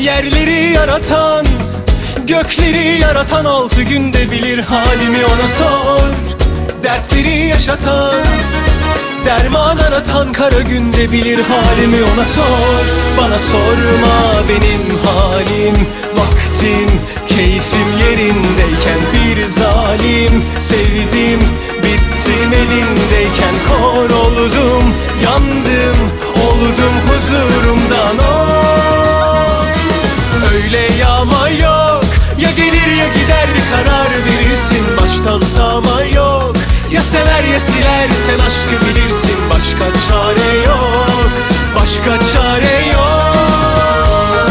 Yerleri yaratan, gökleri yaratan 6 günde bilir halimi, ona sor. Dertleri yaşatan, derman aratan kara günde bilir halimi, ona sor. Bana sorma benim halim, vaktim, keyfim yerindeyken bir zalim sevdim, bittim elindeyken kor oldum, yandım, oldum huzurumdan. Of, öyle yağma yok, ya gelir ya gider bir karar verirsin, baştan sağma yok. Ya sever ya siler, sen aşkı bilirsin, başka çare yok, başka çare yok.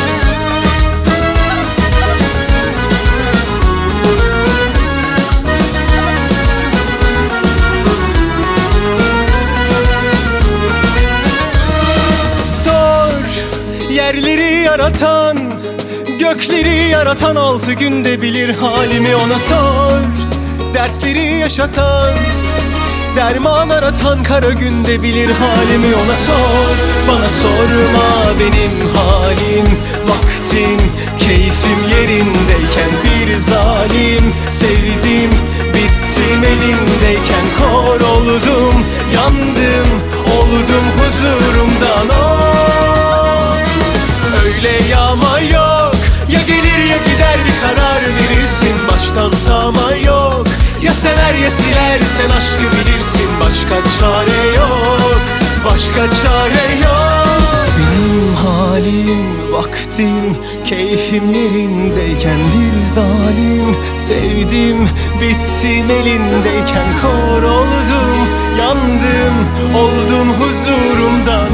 Sor, yerleri yaratan, gökleri yaratan 6 günde bilir halimi, ona sor. Dertleri yaşatan, derman aratan kara günde bilir halimi, ona sor. Bana sorma benim halim, vaktim, keyfim yerindeyken bir zalim sevdim, bittim elindeyken kor oldum, yandım, oldum huzurumdan. Of, öyle yağma yok, ya gelir ya gider bir karar verirsin, baştan sağma yok. Ya sever ya siler, sen aşkı bilirsin, başka çare yok, başka çare yok. Benim halim, vaktim, keyfim yerindeyken bir zalim sevdim, bittim elindeyken kor oldum, yandım, oldum huzurumdan.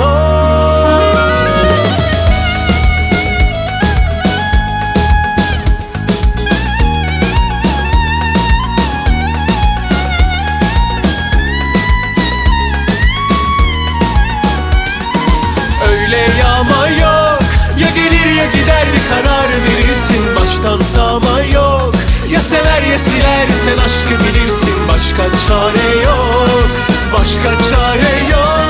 Öyle yağma yok, ya gelir ya gider bir karar verirsin, baştan sağma yok. Ya sever ya siler, sen aşkı bilirsin, başka çare yok, başka çare yok.